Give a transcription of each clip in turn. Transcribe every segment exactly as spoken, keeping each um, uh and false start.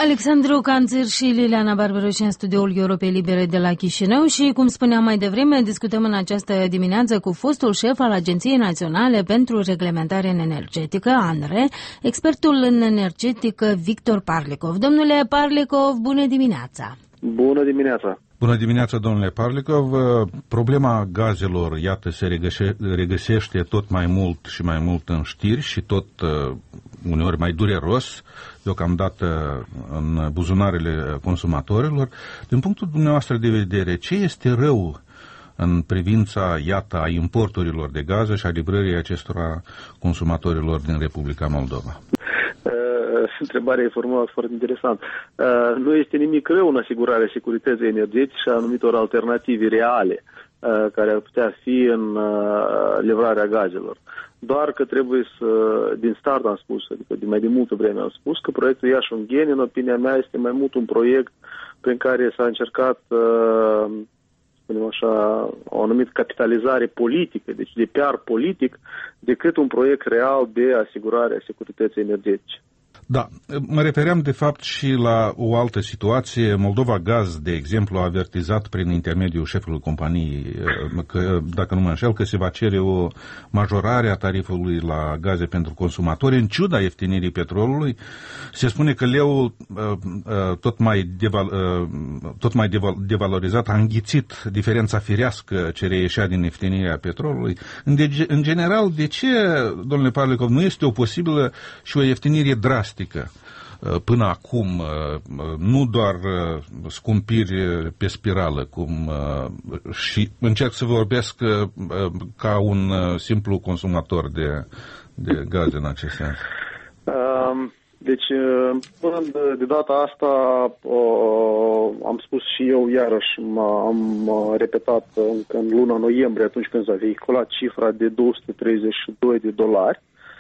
Alexandru Canțir și Liliana Barberoși în studioul Europei Libere de la Chișinău și, cum spuneam mai devreme, discutăm în această dimineață cu fostul șef al Agenției Naționale pentru Reglementare Energetică, ANRE, expertul în energetică Victor Parlikov. Domnule Parlikov, bună dimineața! Bună dimineața! Bună dimineața, domnule Parlikov. Problema gazelor, iată, se regăse, regăsește tot mai mult și mai mult în știri și tot uneori mai dureros, deocamdată în buzunarele consumatorilor. Din punctul dumneavoastră de vedere, ce este rău în privința, iată, a importurilor de gaze și a livrării acestora consumatorilor din Republica Moldova? Întrebarea e formulată foarte interesant. Uh, nu este nimic rău în asigurarea securității energetice și a anumitor alternative reale uh, care ar putea fi în uh, livrarea gazelor. Doar că trebuie să, din start am spus, adică de mai de multă vreme am spus, că proiectul Iași-Ungheni, în opinia mea, este mai mult un proiect prin care s-a încercat, uh, spunem așa, o anumită capitalizare politică, deci de P R politic, decât un proiect real de asigurare a securității energetice. Da, mă refeream de fapt și la o altă situație. Moldova Gaz, de exemplu, a avertizat prin intermediul șefului companiei, că, dacă nu mă înșel, că se va cere o majorare a tarifului la gaze pentru consumatori, în ciuda ieftinirii petrolului. Se spune că leul tot mai, deval, tot mai deval, devalorizat a înghițit diferența firească ce reieșea din ieftinirea petrolului. În, de, în general, de ce, domnule Parlikov, nu este o posibilă și o ieftinire drastică până acum, nu doar scumpiri pe spirală, cum și încerc să vorbesc ca un simplu consumator de, de gaze în acest sens? Deci, până de data asta, am spus și eu iarăși, am repetat încă în luna noiembrie, atunci când s-a vehiculat cifra de două sute treizeci și doi de dolari.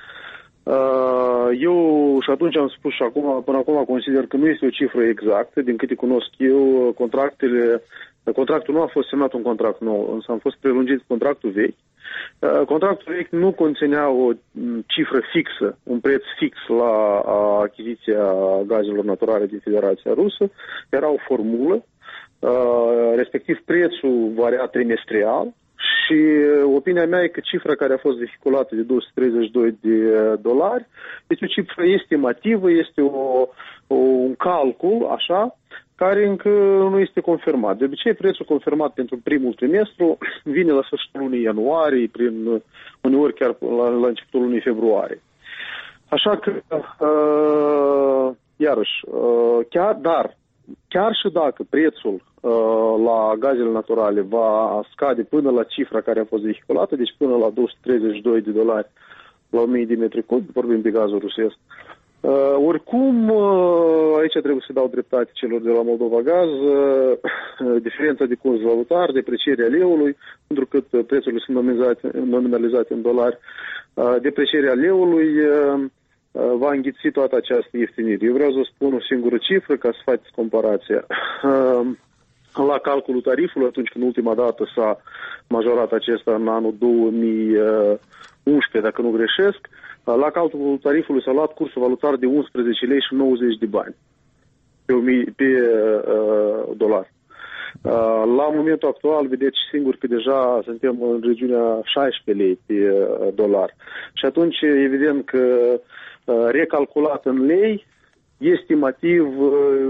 Eu și atunci am spus și acum, până acum consider că nu este o cifră exactă. Din câte cunosc eu, contractele, contractul nu a fost semnat un contract nou, însă am fost prelungit contractul vechi. Contractul vechi nu conținea o cifră fixă, un preț fix la achiziția gazelor naturale din Federația Rusă. Era o formulă, respectiv prețul varia trimestrial. Și opinia mea e că cifra care a fost vehiculată de două sute treizeci și doi de dolari este o cifră estimativă, este o, o, un calcul, așa, care încă nu este confirmat. De obicei, prețul confirmat pentru primul trimestru vine la sfârșitul lunii ianuarie, prin, uneori chiar la, la începutul lunii februarie. Așa că, uh, iarăși, uh, chiar, dar, chiar și dacă prețul la gazele naturale va scade până la cifra care a fost vehiculată, deci până la două sute treizeci și doi de dolari la o mie de metri cubi, vorbim de gazul rusesc. Uh, oricum, uh, aici trebuie să dau dreptate celor de la Moldova Gaz, uh, diferența de curs valutar, deprecierea leului, pentru că prețurile sunt nominalizate, nominalizate în dolari, uh, deprecierea leului uh, va înghiți toată această ieftinire. Eu vreau să spun o singură cifră ca să faceți comparația. Uh, La calculul tarifului, atunci când ultima dată s-a majorat acesta în anul două mii unsprezece, dacă nu greșesc, la calculul tarifului s-a luat cursul valutar de unsprezece lei și nouăzeci de bani pe, pe uh, dolar. Uh, la momentul actual, vedeți singur că deja suntem în regiunea șaisprezece lei pe uh, dolar. Și atunci, evident că uh, recalculat în lei, estimativ, uh,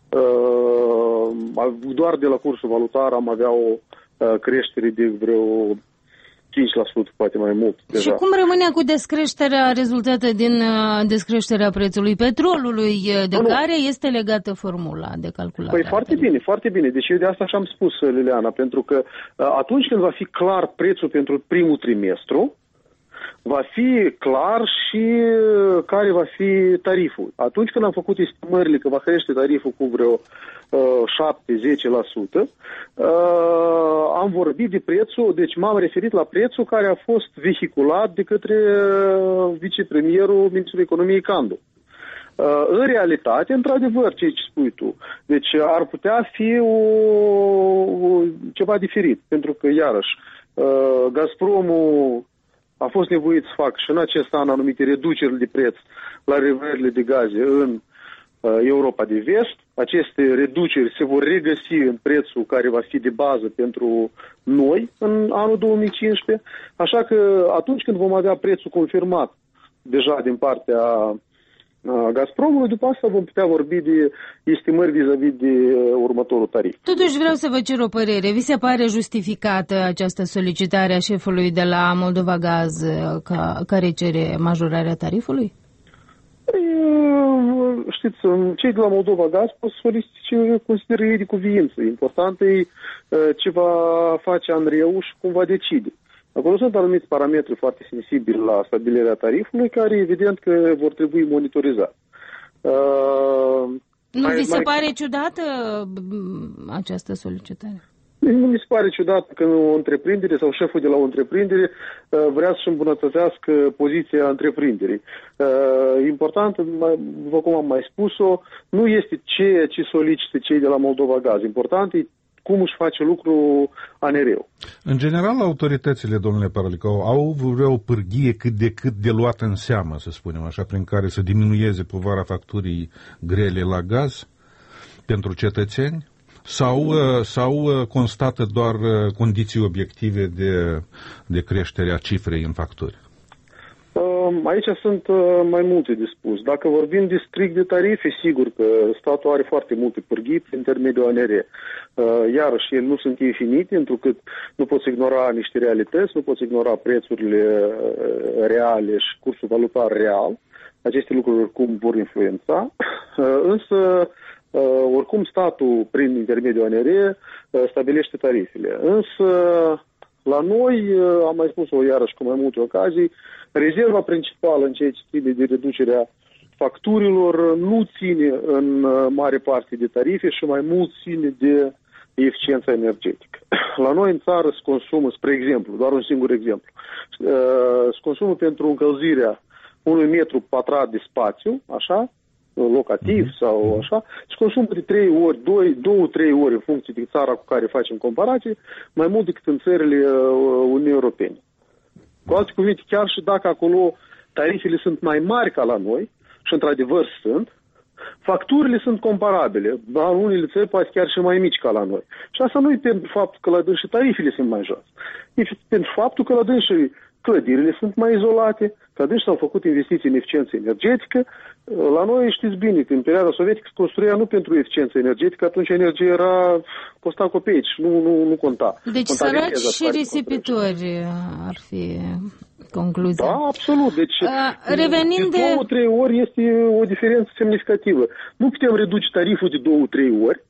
Uh, doar de la cursul valutar am avea o uh, creștere de vreo cinci la sută, poate mai mult. Deja. Și cum rămânea cu descreșterea rezultată din uh, descreșterea prețului petrolului, de nu, care nu. este legată formula de calculare? Păi foarte bine, foarte bine. Deci eu de asta și-am spus, Liliana, pentru că uh, atunci când va fi clar prețul pentru primul trimestru, va fi clar și care va fi tariful. Atunci când am făcut estimările că va crește tariful cu vreo uh, șapte la zece la sută, uh, am vorbit de prețul, deci m-am referit la prețul care a fost vehiculat de către uh, vicepremierul Ministrului Economiei Candu. Uh, în realitate, într-adevăr, ce spui tu, deci ar putea fi o, o, ceva diferit, pentru că, iarăși, uh, Gazpromul a fost nevoit să facă și în acest an anumite reduceri de preț la livrările de gaze în Europa de Vest. Aceste reduceri se vor regăsi în prețul care va fi de bază pentru noi în anul două mii cincisprezece. Așa că atunci când vom avea prețul confirmat deja din partea Gazpromului, după asta vom putea vorbi de estimări vis-a-vis de următorul tarif. Totuși vreau să vă cer o părere. Vi se pare justificată această solicitare a șefului de la Moldova Gaz ca, care cere majorarea tarifului? Știți, cei de la Moldova Gaz pot solicite ce consideră ei de cuviință. Important e ce va face Andreu și cum va decide. Acolo sunt anumiți parametri foarte sensibili la stabilirea tarifului, care evident că vor trebui monitorizați. Uh, nu mai, vi se mai... pare ciudată această solicitare? Nu mi se pare ciudat că o întreprindere sau șeful de la o întreprindere uh, vrea să-și îmbunătățească poziția întreprinderii. Uh, important, după cum am mai spus-o, nu este ceea ce solicită cei de la Moldova Gaz. Important e cum își face lucru A N R-ul. În general, autoritățile, domnule Paralicau, au vreo pârghie cât de cât de luată în seamă, să spunem așa, prin care să diminueze povara facturii grele la gaz pentru cetățeni? Sau, sau constată doar condiții obiective de, de creștere a cifrei în facturi? Aici sunt mai multe de spus. Dacă vorbim de strict de tarife, sigur că statul are foarte multe pârghii prin intermediul A N R. Iarăși, ele nu sunt infinite, întrucât nu poți ignora niște realități, nu poți ignora prețurile reale și cursul valutar real. Aceste lucruri oricum vor influența. Însă, oricum, statul, prin intermediul A N R, stabilește tarifele. Însă, la noi, am mai spus-o iarăși cu mai multe ocazii, rezerva principală în ceea ce ține de reducerea facturilor nu ține în mare parte de tarife și mai mult ține de eficiența energetică. La noi în țară se consumă, spre exemplu, doar un singur exemplu, se consumă pentru încălzirea unui metru pătrat de spațiu, așa, locativ mm-hmm. sau așa, se consumă de trei ori, două, trei ori în funcție de țara cu care facem comparație, mai mult decât în țările Uniunii Europene. Cu alte cuvinte, chiar și dacă acolo tarifele sunt mai mari ca la noi, și într-adevăr sunt, facturile sunt comparabile, dar în unele țări poate chiar și mai mici ca la noi. Și asta nu e pentru faptul că la dâns și tarifele sunt mai jos. E pentru faptul că la dâns și clădirile sunt mai izolate, că dâns s-au făcut investiții în eficiență energetică. La noi știți bine că în perioada sovietică se construia nu pentru eficiență energetică, atunci energia era, costa copeici, nu, nu, nu conta. Deci conta săraci și risipitori ar fi concluzia. Da, absolut. Deci uh, revenind de două, trei ori este o diferență semnificativă. Nu putem reduce tariful de două, trei ori,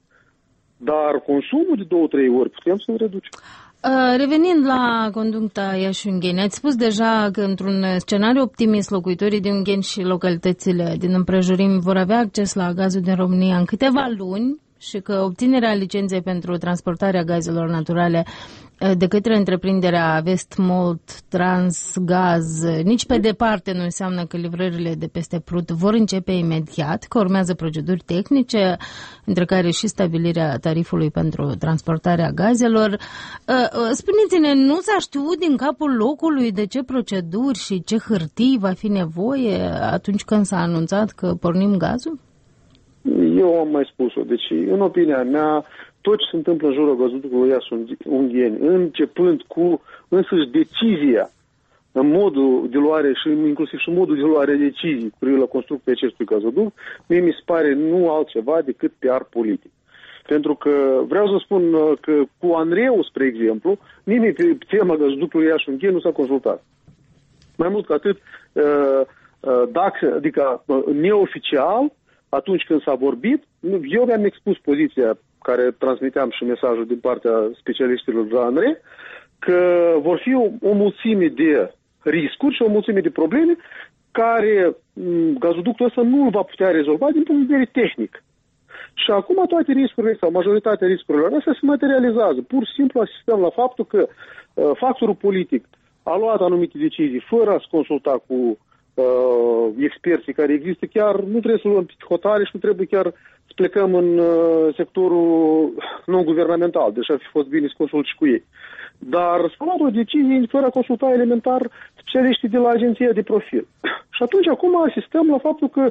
dar consumul de două, trei ori putem să-l reducem. Uh, revenind la conducta Iași-Ungheni, ați spus deja că într-un scenariu optimist locuitorii din Ungheni și localitățile din împrejurimi vor avea acces la gazul din România în câteva luni și că obținerea licenței pentru transportarea gazelor naturale de către întreprinderea Vestmold Transgaz nici pe departe nu înseamnă că livrările de peste Prut vor începe imediat, că urmează proceduri tehnice, între care și stabilirea tarifului pentru transportarea gazelor. Spuneți-ne, nu s-a știut din capul locului de ce proceduri și ce hârtii va fi nevoie atunci când s-a anunțat că pornim gazul? Eu am mai spus-o. Deci, în opinia mea, tot ce se întâmplă în jurul gazoductului Iași-Ungheni, începând cu însăși decizia în modul de luare și inclusiv și modul de luare de decizii cu privire la construcția acestui gazoduct, mie mi se pare nu altceva decât P R politic. Pentru că vreau să spun că cu Andreu, spre exemplu, nimeni pe tema gazoductului Iași-Ungheni nu s-a consultat. Mai mult ca atât, dacă, adică neoficial, atunci când s-a vorbit, eu mi-am expus poziția care transmiteam și mesajul din partea specialiștilor de la A N R, că vor fi o, o mulțime de riscuri și o mulțime de probleme care gazoductul ăsta nu îl va putea rezolva din punct de vedere tehnic. Și acum toate riscurile sau majoritatea riscurilor astea se materializează. Pur și simplu asistăm la faptul că uh, factorul politic a luat anumite decizii fără a se consulta cu uh, experții care există. Chiar nu trebuie să luăm hotare și nu trebuie chiar să plecăm în uh, sectorul non-guvernamental, deși ar fi fost bine să consulti și cu ei. Dar s-a luat o decizie fără a consulta elementar specialiștii de la agenția de profil. Și atunci acum asistăm la faptul că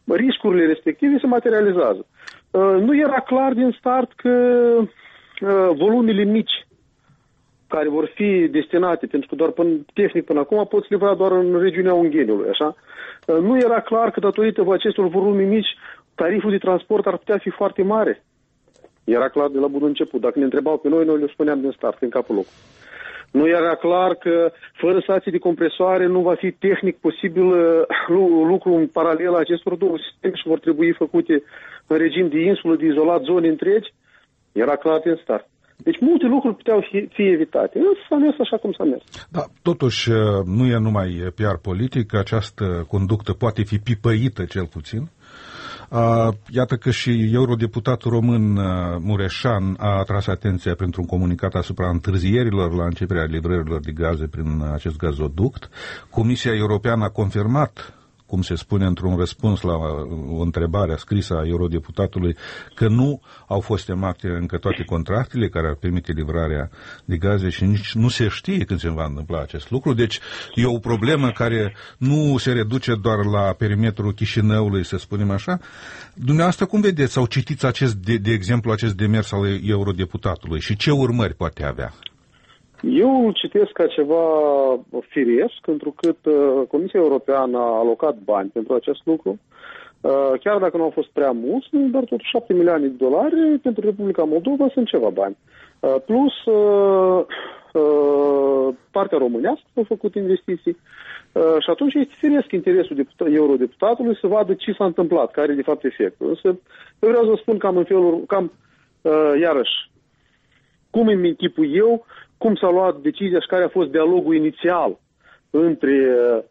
riscurile respective se materializează. Nu era clar din start că volumele mici care vor fi destinate, pentru că doar până, tehnic până acum poți livra doar în regiunea Ungheniului, așa? Nu era clar că datorită acestor volume mici, tariful de transport ar putea fi foarte mare. Era clar de la bun început. Dacă ne întrebau pe noi, noi le spuneam din start, în capul locului. Nu era clar că fără stații de compresoare nu va fi tehnic posibil lucru în paralel a acestor două sisteme și vor trebui făcute în regim de insulă, de izolat zone întregi. Era clar din start. Deci multe lucruri puteau fi, fi evitate. Însă s-a mers așa cum s-a mers. Da, totuși nu e numai P R politic, această conductă poate fi pipăită cel puțin. Uh, iată că și eurodeputatul român uh, Mureșan a atras atenția printr-un comunicat asupra întârzierilor la începerea livrărilor de gaze prin acest gazoduct. Comisia Europeană a confirmat, cum se spune într-un răspuns la o întrebare scrisă a eurodeputatului, că nu au fost emate încă toate contractele care ar permite livrarea de gaze și nici nu se știe când se va întâmpla acest lucru. Deci e o problemă care nu se reduce doar la perimetrul Chișinăului, să spunem așa. Dumneavoastră cum vedeți sau citiți acest, de, de exemplu, acest demers al eurodeputatului și ce urmări poate avea? Eu îl citesc ca ceva firesc, pentru că uh, Comisia Europeană a alocat bani pentru acest lucru, uh, chiar dacă nu au fost prea mulți, dar totuși șapte milioane de dolari pentru Republica Moldova sunt ceva bani. Uh, plus uh, uh, partea românească au făcut investiții uh, și atunci este firesc interesul deputat, eurodeputatului să vadă ce s-a întâmplat, care e de fapt efectul. Însă eu vreau să spun cam în felul, cam uh, iarăși, cum îmi închipui eu, cum s-a luat decizia și care a fost dialogul inițial între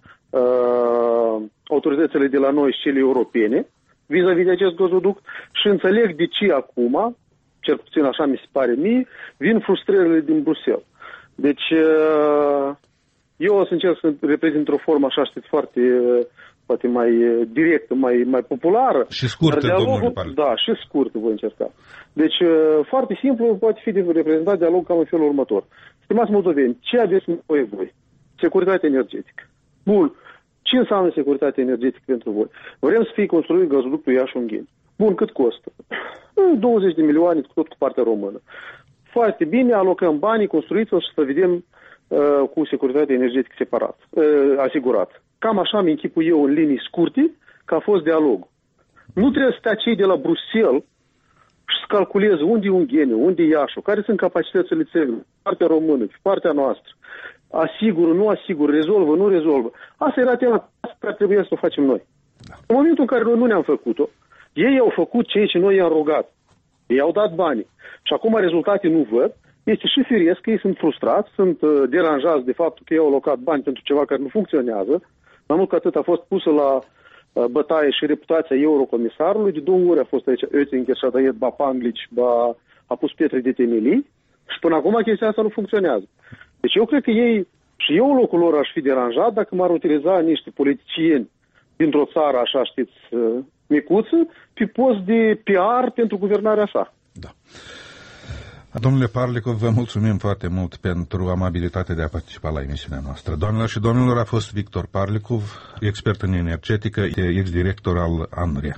uh, autoritățile de la noi și cele europene vis-a-vis de acest gazoduct și înțeleg de ce acum, cel puțin așa mi se pare mie, vin frustrările din Bruxelles. Deci uh, eu o să încerc să reprezint o formă, așa știți, foarte poate mai directă, mai, mai populară. Și scurtă, dialogul, domnule. Da, și scurtă voi încerca. Deci, foarte simplu, poate fi de reprezentat dialog cam în felul următor. Stimați moldoveni, ce aveți nevoie voi? Securitate energetică. Bun. Ce înseamnă securitate energetică pentru voi? Vrem să fie construit gazoductul Iași-Ungheni. Bun, cât costă? douăzeci de milioane, tot cu partea română. Foarte bine, alocăm banii, construiți-o și să vedem uh, cu securitate energetică separat, uh, asigurat. Cam așa mi închipui eu în linii scurte că a fost dialogul. Nu trebuie să stea cei de la Bruxelles și să calculeze unde e Ungheniu, unde e Iașul, care sunt capacitățile țării, partea română, partea noastră. Asigură, nu asigură, rezolvă, nu rezolvă. Asta era tema care trebuia să o facem noi. Da. În momentul în care noi nu ne-am făcut-o, ei au făcut ceea ce noi i-am rugat. Ei au dat banii. Și acum rezultate nu văd. Este și firesc că ei sunt frustrați, sunt uh, deranjați de faptul că ei au alocat bani pentru ceva care nu funcționează. Mai mult că atât a fost pusă la uh, bătaie și reputația eurocomisarului. De două ori a fost aici Oettinger și a tăiat ba Panglici, ba a pus pietre de temelii. Și până acum chestia asta nu funcționează. Deci eu cred că ei, și eu în locul lor aș fi deranjat dacă m-ar utiliza niște politicieni dintr-o țară, așa știți, uh, micuță, pe post de P R pentru guvernarea sa. Da. Domnule Parlikov, vă mulțumim foarte mult pentru amabilitatea de a participa la emisiunea noastră. Doamnelor și domnilor, a fost Victor Parlikov, expert în energetică, ex-director al ANRE.